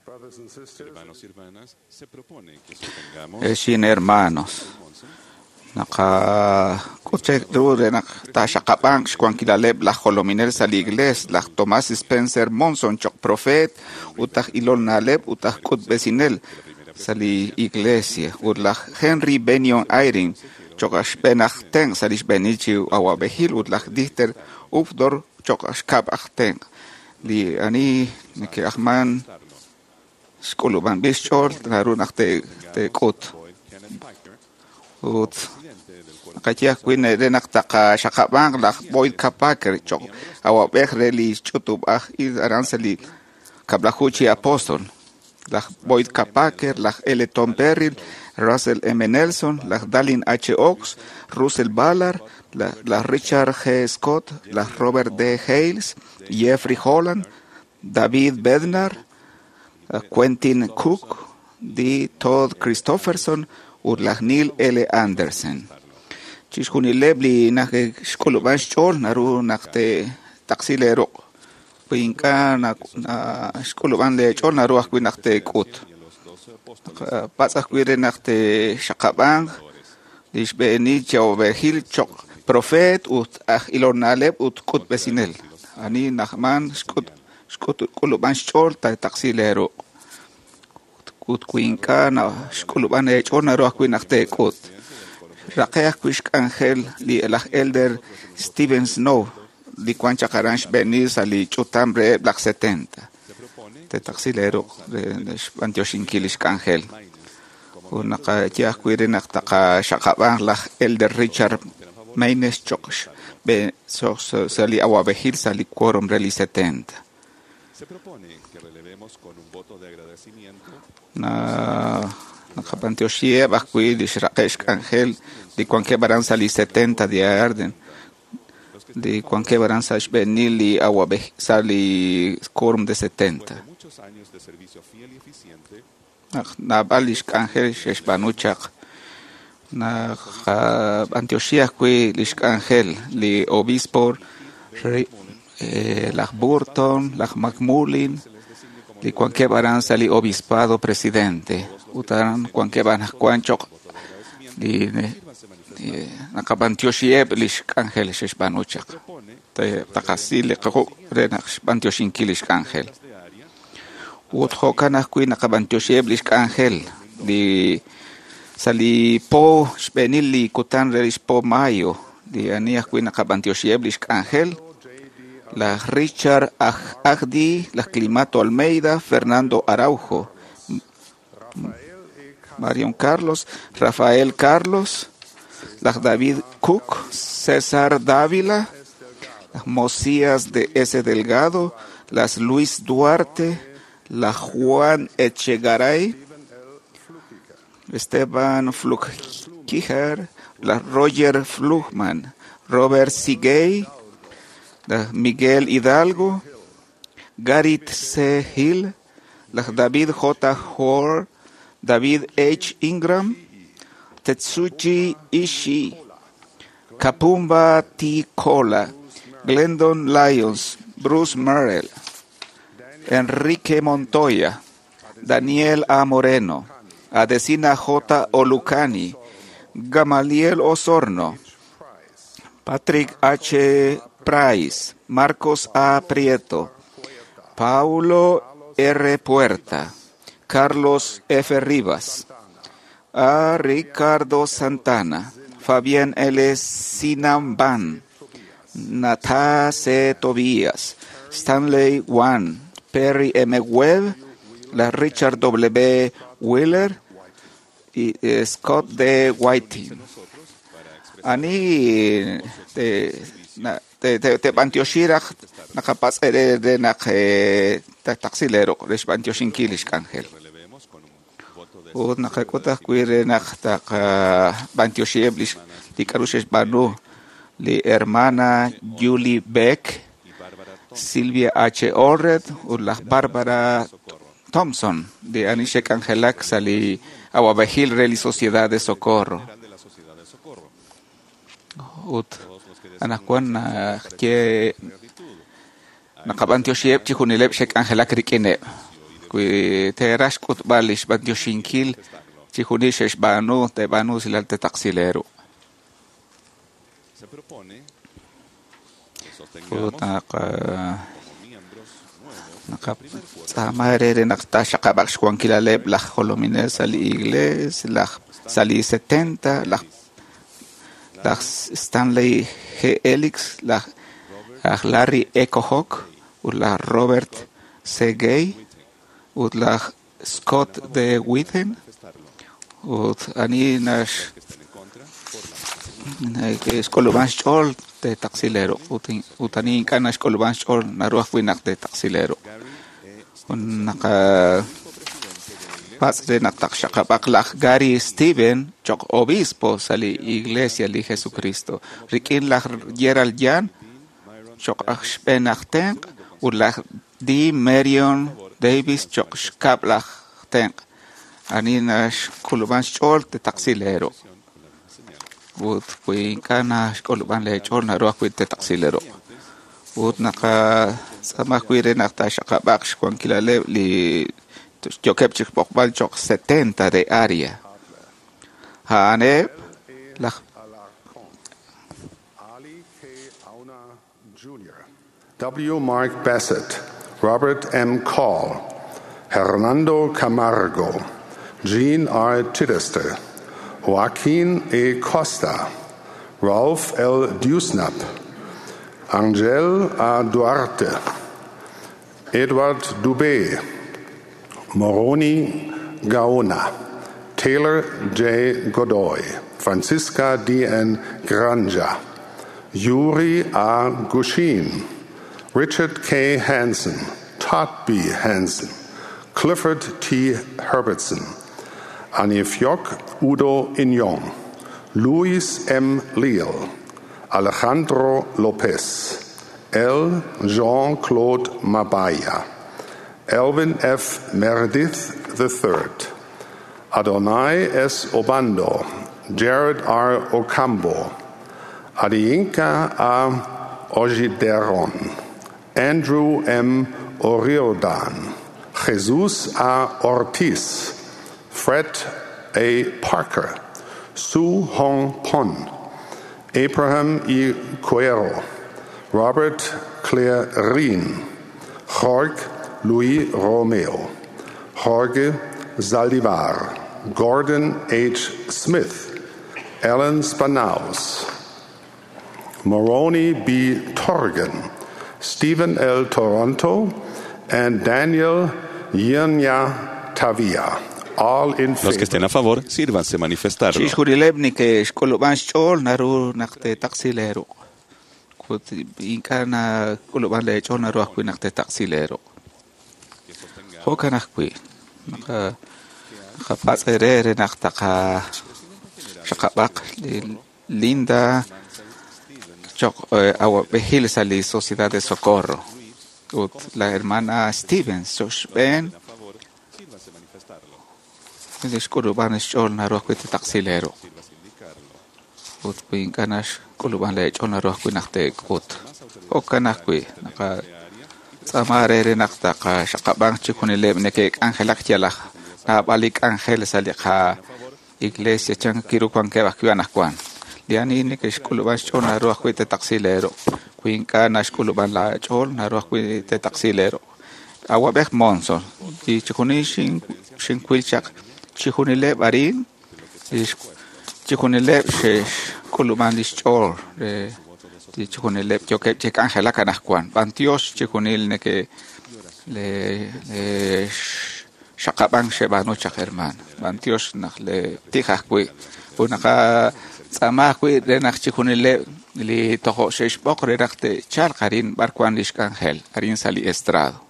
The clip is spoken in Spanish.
Hermanos y hermanas, se propone que sostengamos Eshin hermanos. Naka kuche dure nak ta shakapang shkwan kilaleb la holominel sal igles la Thomas Spencer Monson chok profet utah ilol naleb utah kut besinel sali iglesia utlah Henry Benion Eyring chokash benach ten salish benichi awabehil utlah dichter ufdor chokash kap achten li ani neke ahman skuluban bishol narun achte te kut ut kachia kwin renak taka shakabang la boyd kapaker chok awabeh reli chutub aransali kablahuchi apostol la boyd kapaker la L. Tom Perry Russell M. Nelson la Dallin H. Oaks Russell Ballard la Richard G. Scott la Robert D. Hales Jeffrey Holland David Bednar Quentin Cook D. Todd Christopherson urlah Neil L. Anderson chishkuni lebli nak shkuluban shchol naru nakte taksilero pinka na shkuluban le chol naru akwi nakte kut patsakwi re nakte shakabang dishbeni chawberhil chok profet ut ilonaleb ut kut besinel ani nakman shkut kuluban shchol ta taksilero kut kuinka na shkuluban e chol naru akwi nakte kut Rakeach Kuishk Angel li el elder Stephen Snow li Quancha Karanch Benis ali Chutambre Black 70 te taxilero de Antiochinkilish Angel una ya cuire naktaka shakabang la elder Richard Maynes Chosh be so sali awabehil sali quorum reli 70 se propone que relevemos con un voto de agradecimiento na Nakapantioshie bakui di Shrakesh Angel di quanche baranza li 70 di Arden di quanche baranza Benili Awabeh sali quorum de 70 muchos años de servicio fiel y eficiente na balish Angel Sheshbanuchak na Antiochia qui lish Angel li obispo la Burton la Macmulin di quanche baranza li obispado presidente utan quanche banas quanchok di nakabantioshie lish Angel Sheshbanuchak te takasile ko renax bantioshinkilish Angel uthokan akui nakabantioshie lish Angel di sali po spenili kutan relish po mayo di ani akui nakabantioshie lish Angel la Richard Agdi la Climato Almeida Fernando Araujo Marion Carlos, Rafael Carlos, la David Cook, César Dávila, las Mosías de S. Delgado, las Luis Duarte, la Juan Echegaray, Esteban Flukiger, la Roger Flugman, Robert Sigay, la Miguel Hidalgo, Garrett C. Hill, la David J. Hoare, David H. Ingram, Tetsuchi Ishii, Kapumba T. Kola, Glendon Lyons, Bruce Merrill, Enrique Montoya, Daniel A. Moreno, Adesina J. Olucani, Gamaliel Osorno, Patrick H. Price, Marcos A. Prieto, Paulo R. Puerta, Carlos F. Rivas, a Ricardo Santana, Fabián L. Sinamban, Nata C. Tobías, Stanley Wan, Perry M. Webb, la Richard W. Wheeler y Scott D. Whiting. Ani te bantioshirach nakapaz de nak taksilero les bantioshinkilish Angel ut nakakota kuire nak tak bantioshieblish tikarushes banu li hermana Julie Beck, Silvia H. Orred ut la Bárbara Thompson de Anishek Angelak sali awabahil reli Sociedad de Socorro ut anakuan ke nakabantioshie chihunileb shek Angelak rikine kui terash kutbalish bandioshinkil chihunish banu te banu silal te taxilero. Se propone que sostengamos Samarere naktasha kabak shkwan kilaleb la holomines sali igles la sali 70 la Stanley G. Elix la Larry Echo Hawk la Robert C. Gay la Scott de Witten ani nash Escoluban Chol de taxilero utani kana Escoluban Chol naruach winak de taxilero naka pas de naktakshakabak Gary Steven chok obispo sali iglesia li Jesucristo rikin la Gerald Jan chok ashpenachten ulah di Marion Davis chok shkablach ten ani nash Escoluban Chol de taxilero Ut kuin kana Escoluban le chol na ruach kuin te taxilero. Ut naka sama kuire nakta shakabak shkwan kilale li jokep chikbokbal chok 70 de área. Haane la Ali K. Auna Jr., W. Mark Bassett, Robert M. Call, Hernando Camargo, Jean R. Chittister, Joaquin E. Costa, Ralph L. Dusnap, Angel A. Duarte, Edward Dubé, Moroni Gaona, Taylor J. Godoy, Francisca D. N. Granja, Yuri A. Gushin, Richard K. Hansen, Todd B. Hansen, Clifford T. Herbertson, Anifiok Udo Inyong, Luis M. Leal, Alejandro Lopez, L. Jean-Claude Mabaya, Elvin F. Meredith III, Adonai S. Obando, Jared R. Ocambo, Adiyinka A. Ojideron, Andrew M. Oriodan, Jesus A. Ortiz, Fred A. Parker, Su Hong Pon, Abraham E. Cuero, Robert Claire Rien, Jorge Luis Romeo, Jorge Zaldivar, Gordon H. Smith, Ellen Spanaus, Moroni B. Torgan, Stephen L. Toronto, and Daniel Yenya Tavia. All in favor. Los que estén a favor, sírvanse manifestarlo. Shishkurilebni que Escoluban Chol naru nakte taxilero. Kut inkana Escoluban le chol naru akwi nakte taxilero. Hokanakwi. Naka kapasere naktaka shakabak Linda Chok agua Behil sali Sociedad de Socorro. La hermana Stevens, Josh Ben. Escoluban Chol naru akwi te taxilero. Ut pinkanash Escoluban le chol naru akwi nakte kut. Hokanakwi. Naka Samarere naktaka shakabang chikunileb nekek angelak tialak. Na balik angel salika iglesia chan kirukwan ke bakwanakwan. Diani ni ke Escoluban chol naru akwi te taxilero. Kuinka Escoluban la chol naru akwi te taxilero. Agua bek monson. Di chikuni shinkwilchak chikunileb arin. Chikunileb Escoluban chol. Di chikunileb joke chek angela kanakwan. Bantios chikunil neke le shakabang shebano chak herman. Bantios nakle tikakwi. Unaka Samakwi renak chikunile li toho sheshbok renakte chal karin barkwan lishkangel arin sali estrado.